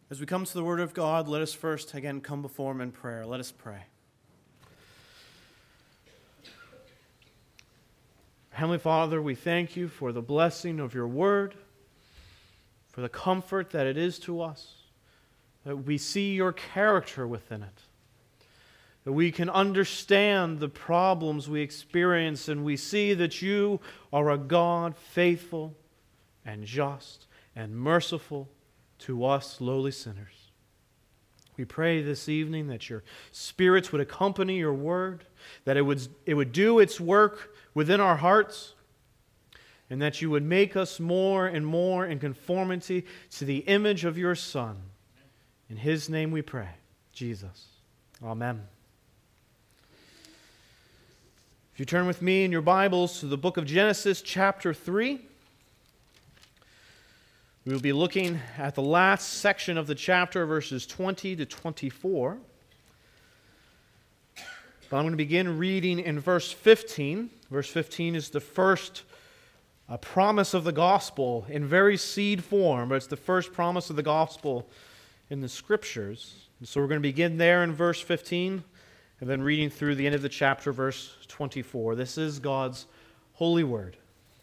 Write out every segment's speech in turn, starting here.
As we come to the Word of God, let us first again come before Him in prayer. Let us pray. Heavenly Father, we thank You for the blessing of Your Word, for the comfort that it is to us, that we see Your character within it, that we can understand the problems we experience, and we see that You are a God faithful and just and merciful to us lowly sinners. We pray this evening that Your spirits would accompany Your word, that it would do its work within our hearts, and that You would make us more and more in conformity to the image of Your Son. In His name we pray, Jesus. Amen. If you turn with me in your Bibles to the book of Genesis, chapter 3, we will be looking at the last section of the chapter, verses 20 to 24. But I'm going to begin reading in verse 15. Verse 15 is the first promise of the gospel in very seed form, but it's the first promise of the gospel in the Scriptures. And so we're going to begin there in verse 15, and then reading through the end of the chapter, verse 24. This is God's holy word.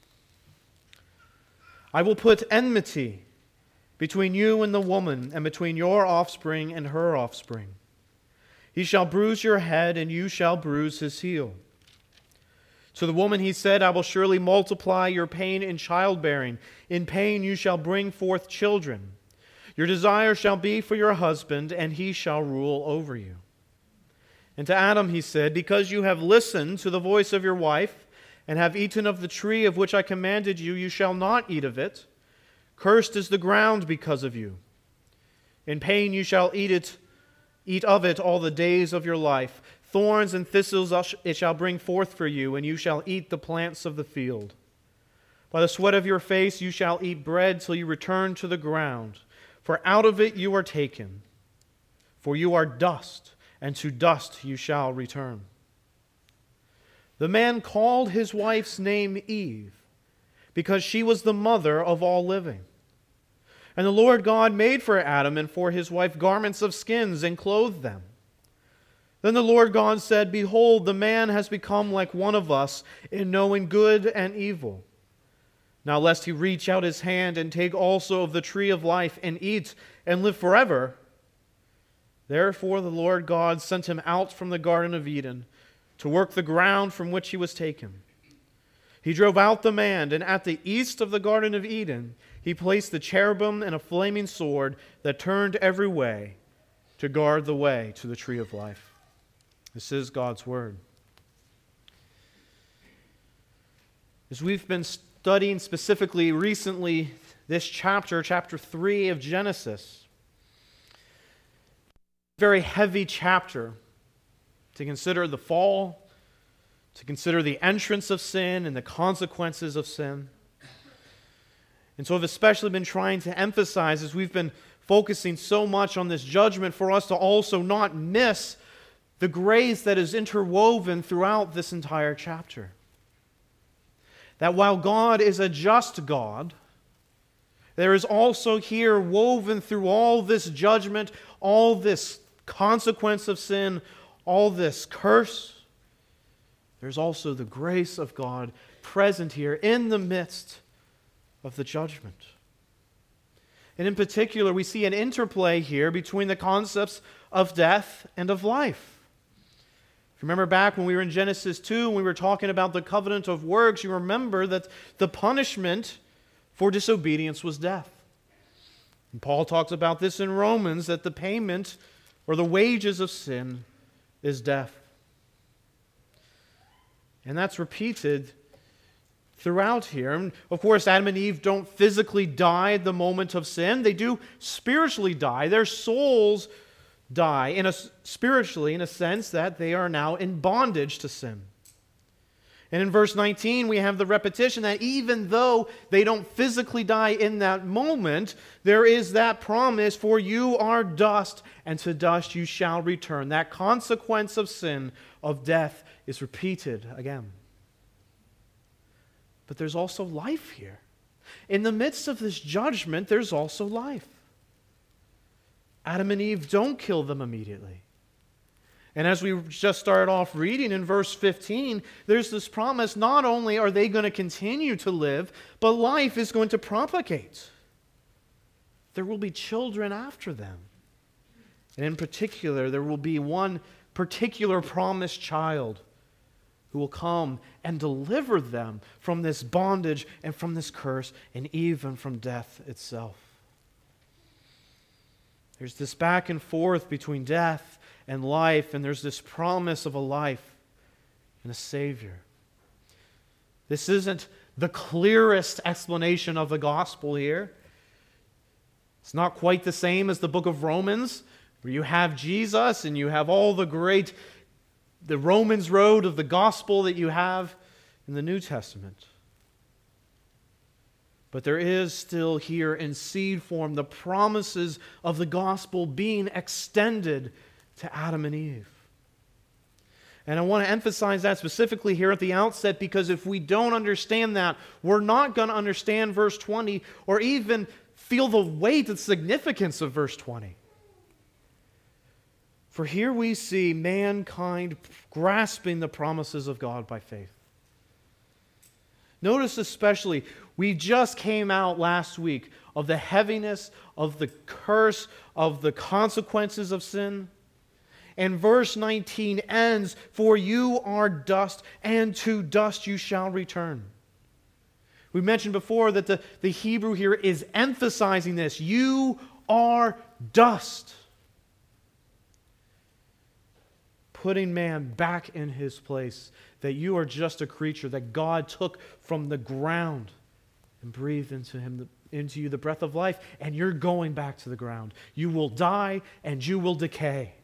I will put enmity between you and the woman, and between your offspring and her offspring. He shall bruise your head, and you shall bruise his heel. To the woman he said, I will surely multiply your pain in childbearing. In pain you shall bring forth children. Your desire shall be for your husband, and he shall rule over you. And to Adam he said, because you have listened to the voice of your wife, and have eaten of the tree of which I commanded you, you shall not eat of it. Cursed is the ground because of you. In pain you shall eat of it all the days of your life. Thorns and thistles it shall bring forth for you, and you shall eat the plants of the field. By the sweat of your face you shall eat bread till you return to the ground, for out of it you are taken. For you are dust, and to dust you shall return. The man called his wife's name Eve, because she was the mother of all living. And the Lord God made for Adam and for his wife garments of skins and clothed them. Then the Lord God said, behold, the man has become like one of us in knowing good and evil. Now lest he reach out his hand and take also of the tree of life and eat and live forever. Therefore the Lord God sent him out from the Garden of Eden to work the ground from which he was taken. He drove out the man, and at the east of the Garden of Eden he placed the cherubim and a flaming sword that turned every way to guard the way to the tree of life. This is God's word. As we've been studying specifically recently this chapter 3 of Genesis, very heavy chapter to consider the fall, to consider the entrance of sin and the consequences of sin. And so I've especially been trying to emphasize, as we've been focusing so much on this judgment, for us to also not miss the grace that is interwoven throughout this entire chapter. That while God is a just God, there is also here woven through all this judgment, all this consequence of sin, all this curse, there's also the grace of God present here in the midst of the judgment. And in particular, we see an interplay here between the concepts of death and of life. If you remember back when we were in Genesis 2, when we were talking about the covenant of works, you remember that the punishment for disobedience was death. And Paul talks about this in Romans, that the payment or the wages of sin is death. And that's repeated throughout here. And of course, Adam and Eve don't physically die at the moment of sin. They do spiritually die. Their souls die spiritually in a sense that they are now in bondage to sin. And in verse 19, we have the repetition that even though they don't physically die in that moment, there is that promise, for you are dust, and to dust you shall return. That consequence of sin, of death, is repeated again. But there's also life here. In the midst of this judgment, there's also life. Adam and Eve don't kill them immediately. And as we just started off reading in verse 15, there's this promise, not only are they going to continue to live, but life is going to propagate. There will be children after them. And in particular, there will be one particular promised child who will come and deliver them from this bondage and from this curse and even from death itself. There's this back and forth between death and life, and there's this promise of a life and a Savior. This isn't the clearest explanation of the gospel here. It's not quite the same as the book of Romans, where you have Jesus and you have all the Romans road of the gospel that you have in the New Testament. But there is still here in seed form the promises of the gospel being extended to Adam and Eve. And I want to emphasize that specifically here at the outset, because if we don't understand that, we're not going to understand verse 20 or even feel the weight and significance of verse 20. For here we see mankind grasping the promises of God by faith. Notice especially, we just came out last week of the heaviness, of the curse, of the consequences of sin. And verse 19 ends, "For you are dust, and to dust you shall return." We mentioned before that the Hebrew here is emphasizing this. You are dust. Putting man back in his place, that you are just a creature that God took from the ground and breathed into you the breath of life, and you're going back to the ground. You will die and you will decay.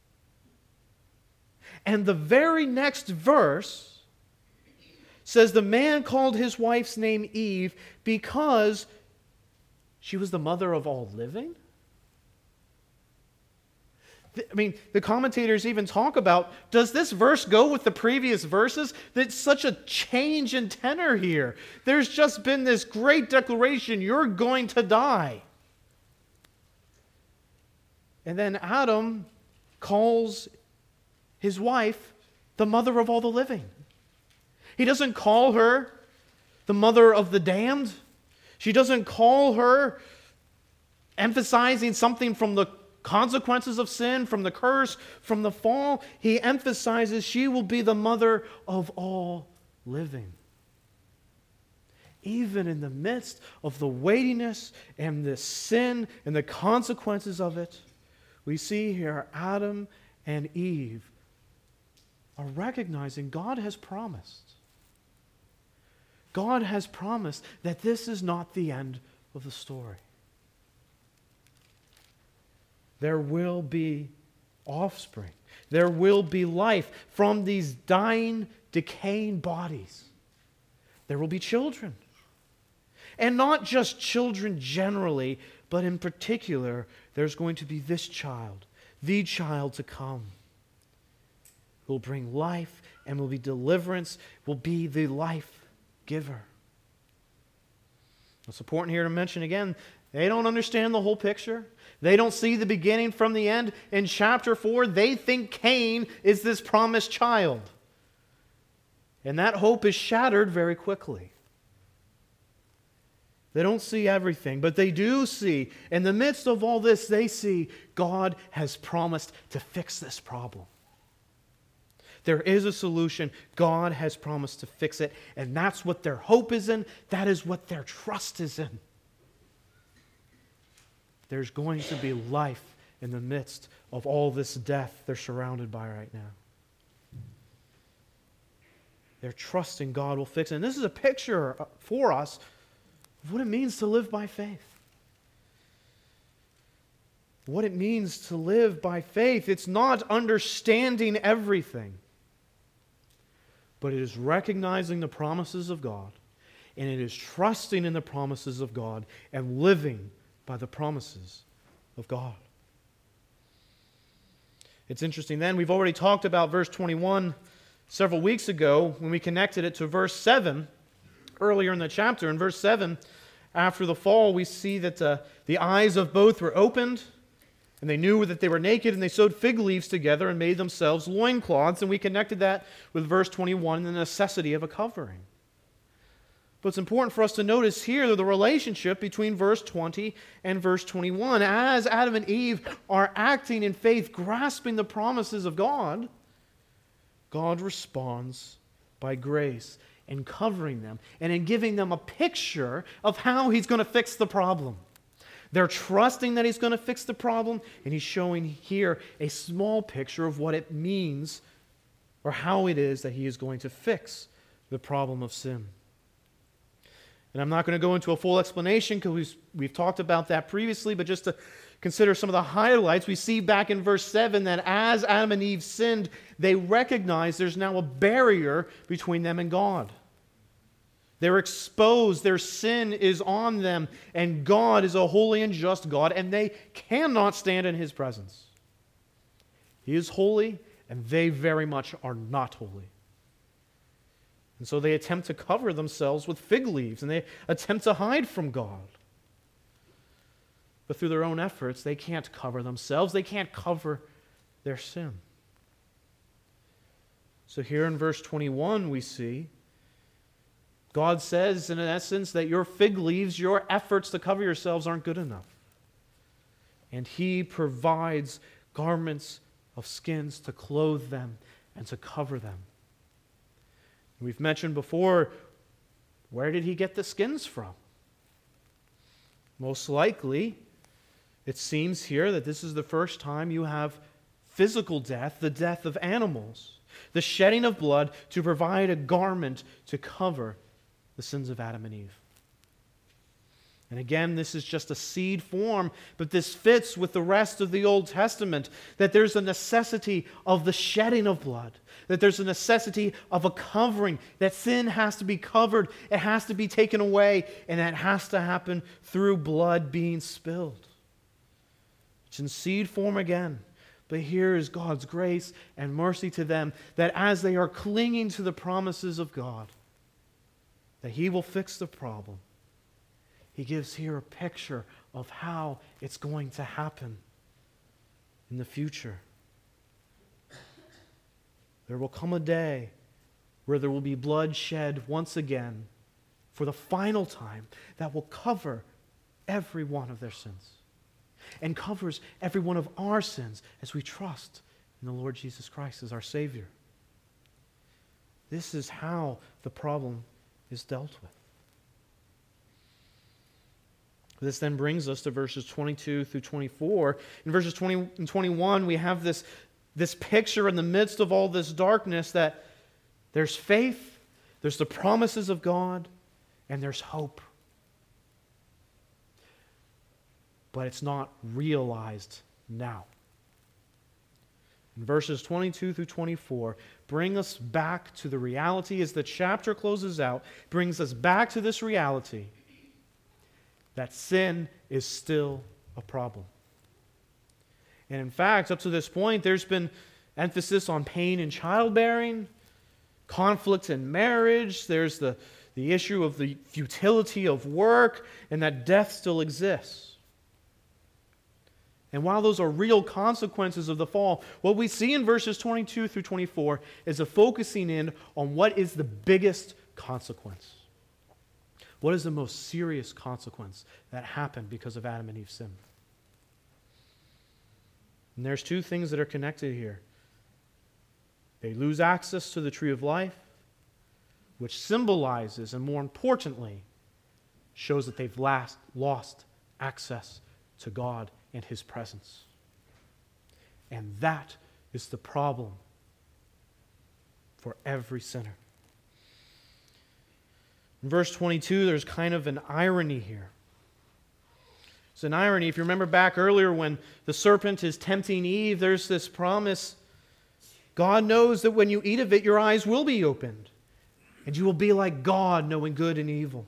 And the very next verse says the man called his wife's name Eve because she was the mother of all living. I mean, the commentators even talk about, does this verse go with the previous verses? That's such a change in tenor here. There's just been this great declaration, you're going to die. And then Adam calls his wife the mother of all the living. He doesn't call her the mother of the damned. She doesn't call her emphasizing something from the consequences of sin, from the curse, from the fall. He emphasizes she will be the mother of all living. Even in the midst of the weightiness and the sin and the consequences of it, we see here Adam and Eve are recognizing God has promised. God has promised that this is not the end of the story. There will be offspring. There will be life from these dying, decaying bodies. There will be children. And not just children generally, but in particular, there's going to be this child, the child to come, who will bring life and will be deliverance, will be the life giver. It's important here to mention again, they don't understand the whole picture. They don't see the beginning from the end. In chapter 4, they think Cain is this promised child. And that hope is shattered very quickly. They don't see everything, but they do see, in the midst of all this, they see God has promised to fix this problem. There is a solution. God has promised to fix it, and that's what their hope is in. That is what their trust is in. There's going to be life in the midst of all this death they're surrounded by right now. They're trusting God will fix it. And this is a picture for us of what it means to live by faith. What it means to live by faith. It's not understanding everything, but it is recognizing the promises of God, and it is trusting in the promises of God and living by the promises of God. It's interesting then, we've already talked about verse 21 several weeks ago when we connected it to verse 7 earlier in the chapter. In verse 7, after the fall, we see that the eyes of both were opened And they knew that they were naked, and they sewed fig leaves together and made themselves loincloths. And we connected that with verse 21, the necessity of a covering. But it's important for us to notice here the relationship between verse 20 and verse 21. As Adam and Eve are acting in faith, grasping the promises of God, God responds by grace in covering them and in giving them a picture of how He's going to fix the problem. They're trusting that He's going to fix the problem, and He's showing here a small picture of what it means or how it is that He is going to fix the problem of sin. And I'm not going to go into a full explanation because we've talked about that previously, but just to consider some of the highlights, we see back in verse 7 that as Adam and Eve sinned, they recognize there's now a barrier between them and God. They're exposed, their sin is on them, and God is a holy and just God, and they cannot stand in His presence. He is holy, and they very much are not holy. And so they attempt to cover themselves with fig leaves, and they attempt to hide from God. But through their own efforts, they can't cover themselves, they can't cover their sin. So here in verse 21 we see God says, in essence, that your fig leaves, your efforts to cover yourselves aren't good enough. And He provides garments of skins to clothe them and to cover them. We've mentioned before, where did He get the skins from? Most likely, it seems here that this is the first time you have physical death, the death of animals, the shedding of blood to provide a garment to cover the sins of Adam and Eve. And again, this is just a seed form, but this fits with the rest of the Old Testament, that there's a necessity of the shedding of blood, that there's a necessity of a covering, that sin has to be covered, it has to be taken away, and that has to happen through blood being spilled. It's in seed form again, but here is God's grace and mercy to them, that as they are clinging to the promises of God, that He will fix the problem. He gives here a picture of how it's going to happen in the future. There will come a day where there will be blood shed once again for the final time that will cover every one of their sins and covers every one of our sins as we trust in the Lord Jesus Christ as our Savior. This is how the problem is dealt with. This then brings us to verses 22 through 24. In verses 20 and 21, we have this picture in the midst of all this darkness that there's faith, there's the promises of God, and there's hope. But it's not realized now. In verses 22 through 24, bring us back to the reality as the chapter closes out, brings us back to this reality that sin is still a problem. And in fact, up to this point, there's been emphasis on pain in childbearing, conflict in marriage, there's the issue of the futility of work, and that death still exists. And while those are real consequences of the fall, what we see in verses 22 through 24 is a focusing in on what is the biggest consequence. What is the most serious consequence that happened because of Adam and Eve's sin? And there's two things that are connected here. They lose access to the tree of life, which symbolizes, and more importantly, shows that they've lost access to God and His presence. And that is the problem for every sinner. In verse 22, there's kind of an irony here. It's an irony. If you remember back earlier when the serpent is tempting Eve, there's this promise. God knows that when you eat of it, your eyes will be opened, and you will be like God, knowing good and evil.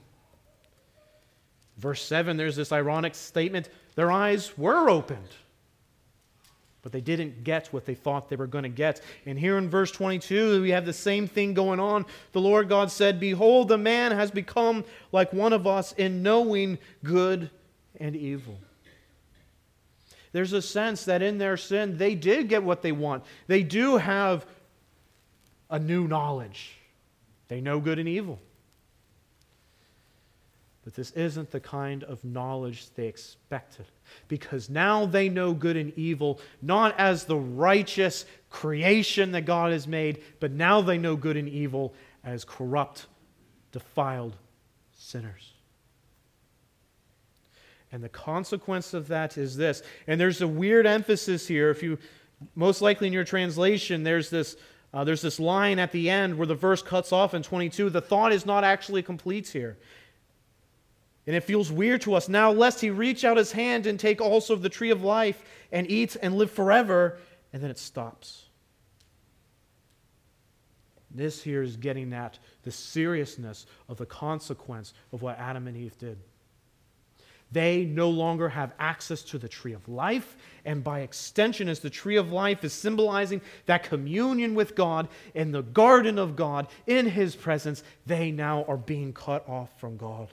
Verse 7, there's this ironic statement. Their eyes were opened, but they didn't get what they thought they were going to get. And here in verse 22, we have the same thing going on. The Lord God said, "Behold, the man has become like one of us in knowing good and evil." There's a sense that in their sin, they did get what they want. They do have a new knowledge. They know good and evil. But this isn't the kind of knowledge they expected, because now they know good and evil not as the righteous creation that God has made, but now they know good and evil as corrupt, defiled sinners. And the consequence of that is this. And there's a weird emphasis here. If you, most likely in your translation, there's this line at the end where the verse cuts off in 22. The thought is not actually complete here. And it feels weird to us. Now, lest he reach out his hand and take also of the tree of life and eat and live forever. And then it stops. This here is getting at the seriousness of the consequence of what Adam and Eve did. They no longer have access to the tree of life, and by extension, as the tree of life is symbolizing that communion with God in the garden of God, in His presence, they now are being cut off from God.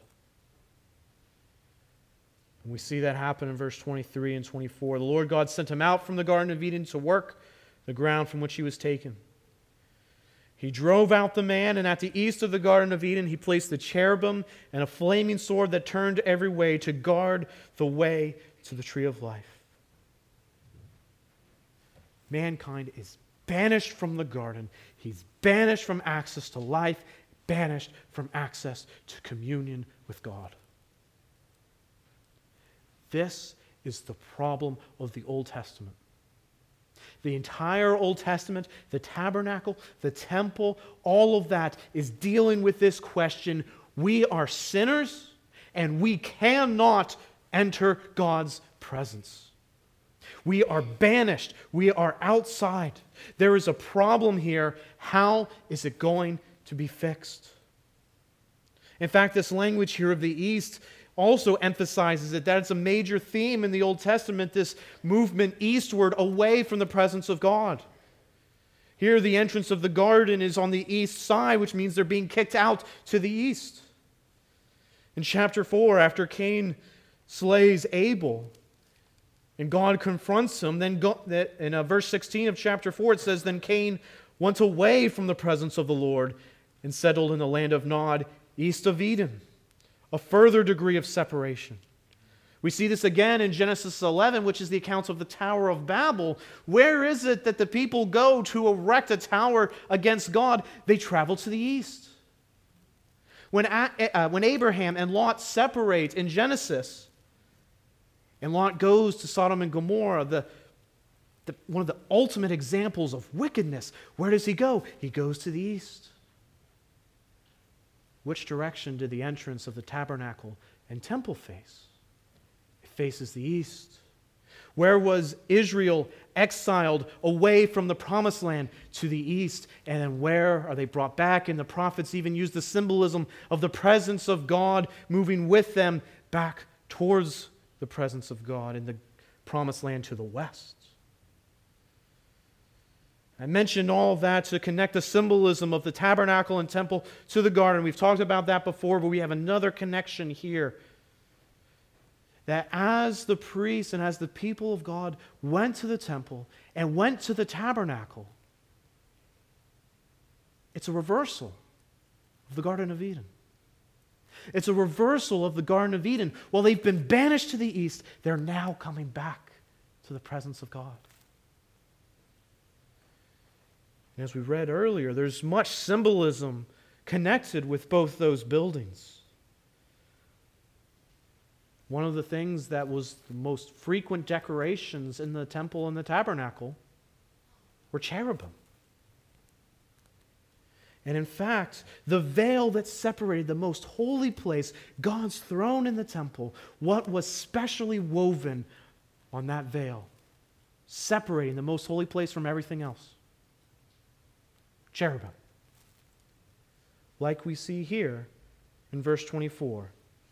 And we see that happen in verse 23 and 24. The Lord God sent him out from the Garden of Eden to work the ground from which he was taken. He drove out the man, and at the east of the Garden of Eden he placed the cherubim and a flaming sword that turned every way to guard the way to the tree of life. Mankind is banished from the garden. He's banished from access to life, banished from access to communion with God. This is the problem of the Old Testament. The entire Old Testament, the tabernacle, the temple, all of that is dealing with this question. We are sinners and we cannot enter God's presence. We are banished. We are outside. There is a problem here. How is it going to be fixed? In fact, this language here of the East also emphasizes it, that it's a major theme in the Old Testament, this movement eastward away from the presence of God. Here, the entrance of the garden is on the east side, which means they're being kicked out to the east. In chapter 4, after Cain slays Abel, and God confronts him, then in verse 16 of chapter 4, it says, Then Cain went away from the presence of the Lord and settled in the land of Nod, east of Eden. A further degree of separation. We see this again in Genesis 11, which is the account of the Tower of Babel. Where is it that the people go to erect a tower against God? They travel to the east. When Abraham and Lot separate in Genesis, and Lot goes to Sodom and Gomorrah, one of the ultimate examples of wickedness, where does he go? He goes to the east. Which direction did the entrance of the tabernacle and temple face? It faces the east. Where was Israel exiled away from the promised land? To the east. And then where are they brought back? And the prophets even use the symbolism of the presence of God moving with them back towards the presence of God in the promised land to the west. I mentioned all of that to connect the symbolism of the tabernacle and temple to the garden. We've talked about that before, but we have another connection here. That as the priests and as the people of God went to the temple and went to the tabernacle, it's a reversal of the Garden of Eden. It's a reversal of the Garden of Eden. While they've been banished to the east, they're now coming back to the presence of God. And as we read earlier, there's much symbolism connected with both those buildings. One of the things that was the most frequent decorations in the temple and the tabernacle were cherubim. And in fact, the veil that separated the most holy place, God's throne in the temple, what was specially woven on that veil, separating the most holy place from everything else? Cherubim. Like we see here in verse 24,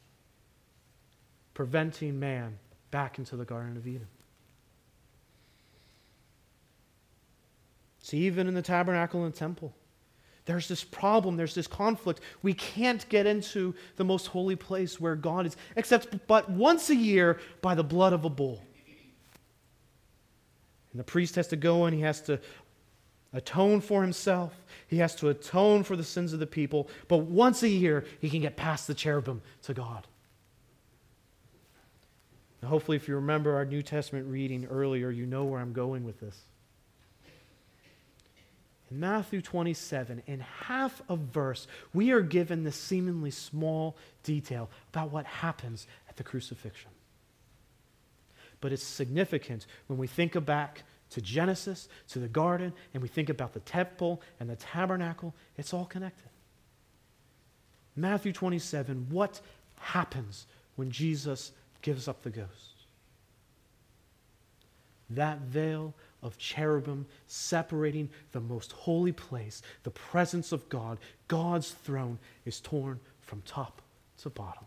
preventing man back into the Garden of Eden. See, even in the tabernacle and temple, there's this problem, there's this conflict. We can't get into the most holy place where God is, except but once a year by the blood of a bull. And the priest has to go and he has to atone for himself. He has to atone for the sins of the people. But once a year, he can get past the cherubim to God. Now, hopefully, if you remember our New Testament reading earlier, you know where I'm going with this. In Matthew 27, in half a verse, we are given this seemingly small detail about what happens at the crucifixion. But it's significant when we think back to Genesis, to the garden, and we think about the temple and the tabernacle. It's all connected. Matthew 27, what happens when Jesus gives up the ghost? That veil of cherubim separating the most holy place, the presence of God, God's throne, is torn from top to bottom.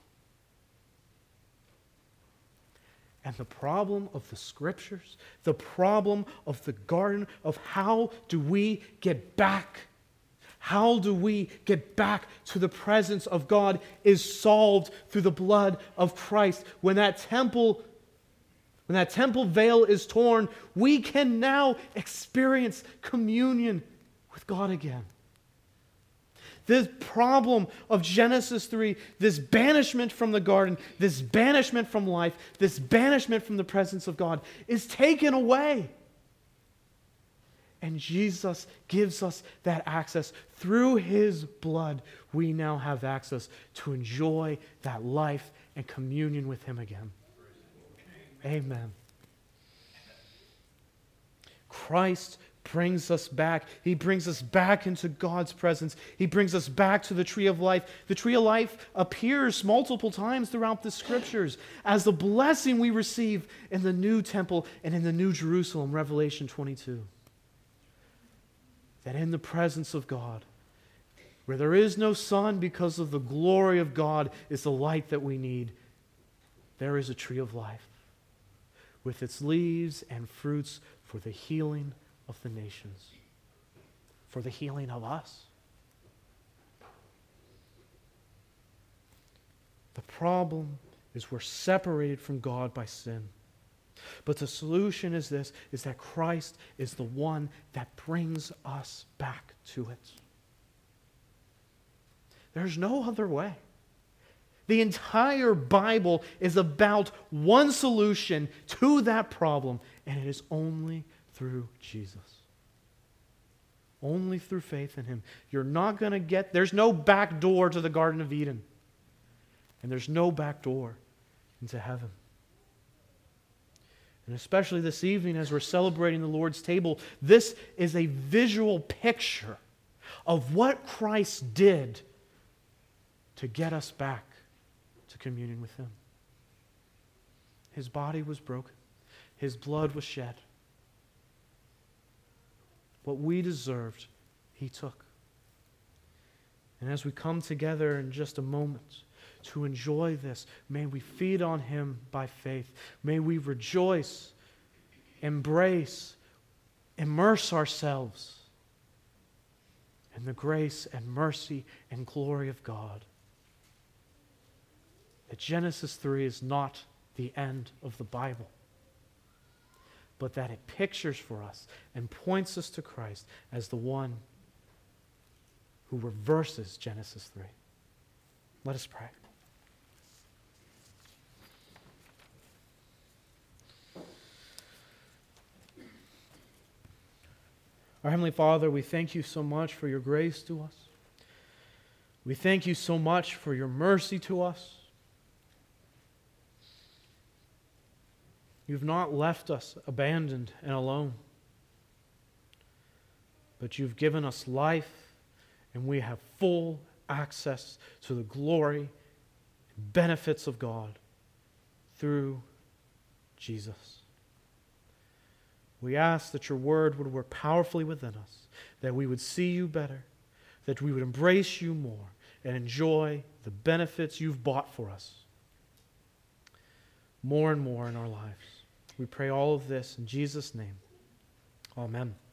And the problem of the Scriptures, the problem of the garden, of how do we get back? How do we get back to the presence of God is solved through the blood of Christ. When that temple veil is torn, we can now experience communion with God again. This problem of Genesis 3, this banishment from the garden, this banishment from life, this banishment from the presence of God is taken away. And Jesus gives us that access. Through His blood, we now have access to enjoy that life and communion with Him again. Amen. Christ brings us back. He brings us back into God's presence. He brings us back to the tree of life. The tree of life appears multiple times throughout the Scriptures as the blessing we receive in the new temple and in the new Jerusalem, Revelation 22. That in the presence of God, where there is no sun because of the glory of God is the light that we need, there is a tree of life with its leaves and fruits for the healing of the nations, for the healing of us. The problem is we're separated from God by sin. But the solution is this, is that Christ is the one that brings us back to it. There's no other way. The entire Bible is about one solution to that problem, and it is only through Jesus. Only through faith in Him. You're not going to get, there's no back door to the Garden of Eden. And there's no back door into heaven. And especially this evening as we're celebrating the Lord's table, this is a visual picture of what Christ did to get us back to communion with Him. His body was broken. His blood was shed. What we deserved, He took. And as we come together in just a moment to enjoy this, may we feed on Him by faith. May we rejoice, embrace, immerse ourselves in the grace and mercy and glory of God. That Genesis 3 is not the end of the Bible, but that it pictures for us and points us to Christ as the one who reverses Genesis 3. Let us pray. Our Heavenly Father, we thank You so much for Your grace to us. We thank You so much for Your mercy to us. You've not left us abandoned and alone, but You've given us life, and we have full access to the glory and benefits of God through Jesus. We ask that Your word would work powerfully within us, that we would see You better, that we would embrace You more, and enjoy the benefits You've bought for us more and more in our lives. We pray all of this in Jesus' name. Amen.